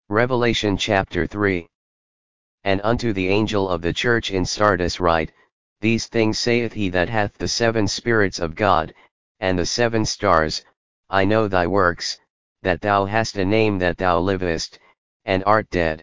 Revelation chapter 3. And unto the angel of the church in Sardis write, These things saith he that hath the 7 spirits of God, and the 7 stars. I know thy works, that thou hast a name that thou livest, and art dead.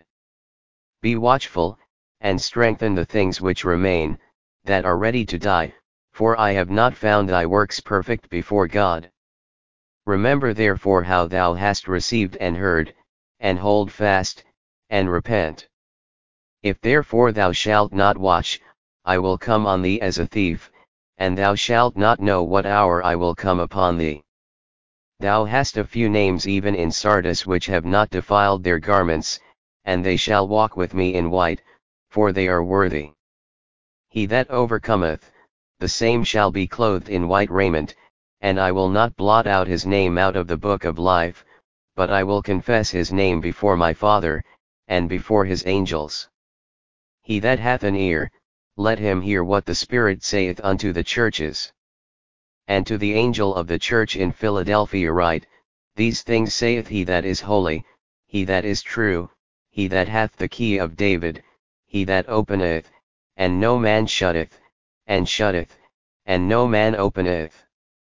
Be watchful, and strengthen the things which remain, that are ready to die, for I have not found thy works perfect before God. Remember therefore how thou hast received and heard, and hold fast, and repent. If therefore thou shalt not watch, I will come on thee as a thief, and thou shalt not know what hour I will come upon thee. Thou hast a few names even in Sardis which have not defiled their garments, and they shall walk with me in white, for they are worthy. He that overcometh, the same shall be clothed in white raiment, and I will not blot out his name out of the book of life, but I will confess his name before my Father, and before his angels. He that hath an ear, let him hear what the Spirit saith unto the churches. And to the angel of the church in Philadelphia write, These things saith he that is holy, he that is true, he that hath the key of David, he that openeth, and no man shutteth, and no man openeth.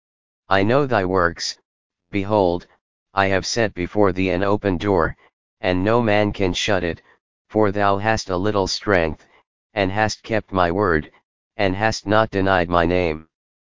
I know thy works. Behold, I have set before thee an open door, and no man can shut it, for thou hast a little strength, and hast kept my word, and hast not denied my name.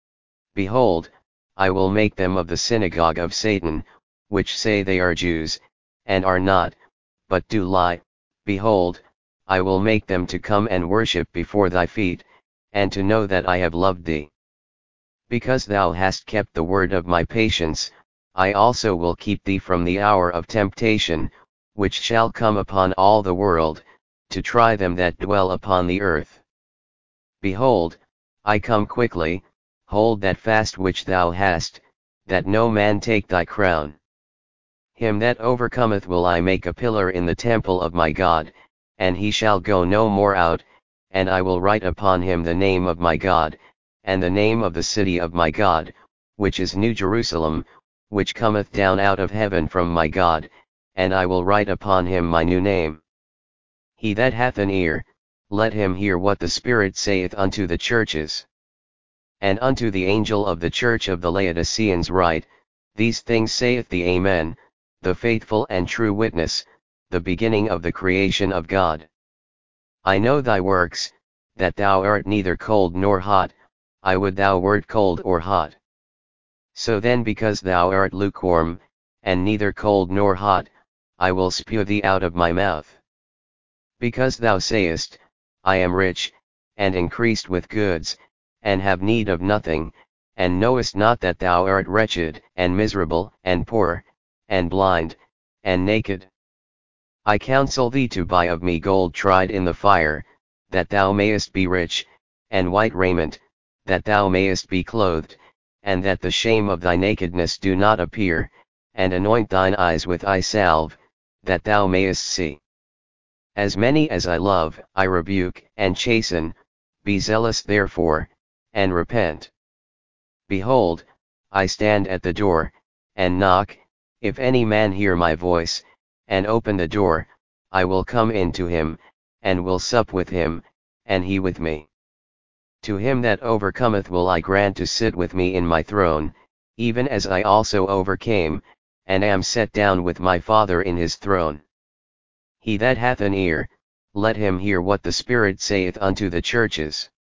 Behold, I will make them of the synagogue of Satan, which say they are Jews, and are not, but do lie. Behold, I will make them to come and worship before thy feet, and to know that I have loved thee. Because thou hast kept the word of my patience, I also will keep thee from the hour of temptation, which shall come upon all the world, to try them that dwell upon the earth. Behold, I come quickly. Hold that fast which thou hast, that no man take thy crown. Him that overcometh will I make a pillar in the temple of my God, and he shall go no more out, and I will write upon him the name of my God, and the name of the city of my God, which is New Jerusalem, which cometh down out of heaven from my God, and I will write upon him my new name. He that hath an ear, let him hear what the Spirit saith unto the churches. And unto the angel of the church of the Laodiceans write, These things saith the Amen, the faithful and true witness, the beginning of the creation of God. I know thy works, that thou art neither cold nor hot. I would thou wert cold or hot. So then because thou art lukewarm, and neither cold nor hot, I will spew thee out of my mouth. Because thou sayest, I am rich, and increased with goods, and have need of nothing, and knowest not that thou art wretched, and miserable, and poor, and blind, and naked. I counsel thee to buy of me gold tried in the fire, that thou mayest be rich, and white raiment, that thou mayest be clothed, and that the shame of thy nakedness do not appear, and anoint thine eyes with eye salve, that thou mayest see. As many as I love, I rebuke and chasten. Be zealous therefore, and repent. Behold, I stand at the door, and knock. If any man hear my voice, and open the door, I will come in to him, and will sup with him, and he with me. To him that overcometh will I grant to sit with me in my throne, even as I also overcame, and am set down with my Father in his throne. He that hath an ear, let him hear what the Spirit saith unto the churches.